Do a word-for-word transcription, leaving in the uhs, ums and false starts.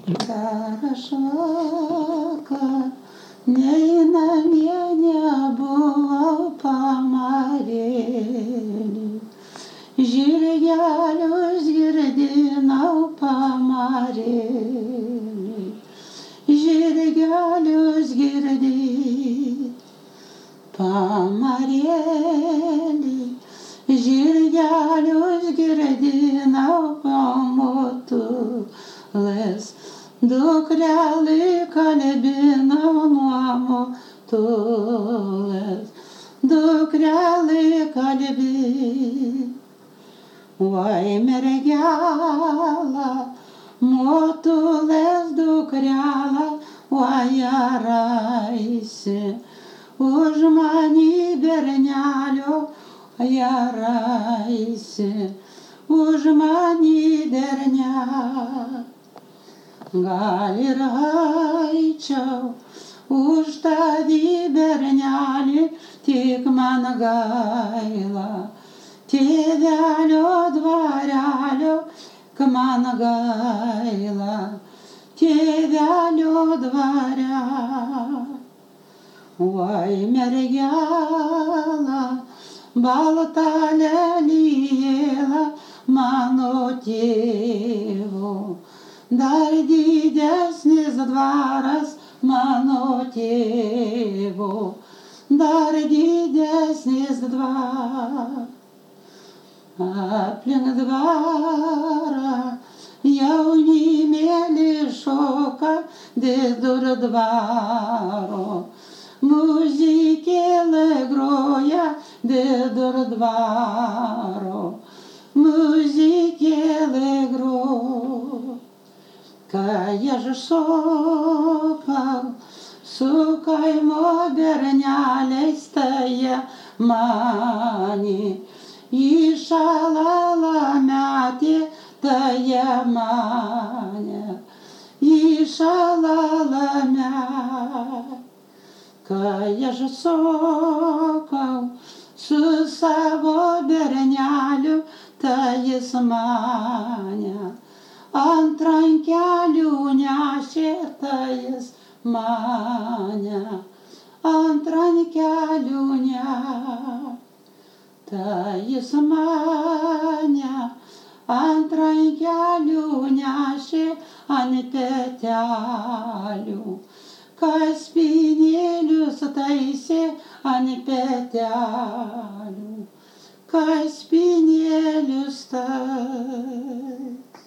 Dar aš vakar nei namie nebuvau pamarėlį, žirgelius girdinau pamarėlį, žirgelius girdinau pamarėlį, žirgelius girdinau pamotulės. Dukrelį kalbinau nuo motulės, dukrelį kalbinau. Oi mergela, motulės dukrela, oi araisi, už mani bernelio, oi araisi, už mani bernelio. Gal ir eičiau už tavį bernelį, tik man gaila tėvelio dvarelio, man gaila tėvelio dvarelio. Oi mergela, balta lelijėla mano tėvo, dar didesnis dvaras mano tėvo, dar didesnis dvaras. Aplink dvarą jaunimėlis šoka vidur dvaro, muzikėlė groja vidur dvaro, muzikėlė groja. Kai aš šokau su kaimo berneliais, tai jie mane į šalalą metė, tai jie mane į šalalą metė. Kai aš šokau su savo berneliu, tai jis mane ant rankelių nešė, tai jis mane ant rankelių nešė, tai jis mane ant rankelių nešė, ant petelių kaspinėlius taisė, ant petelių kaspinėlius taisė.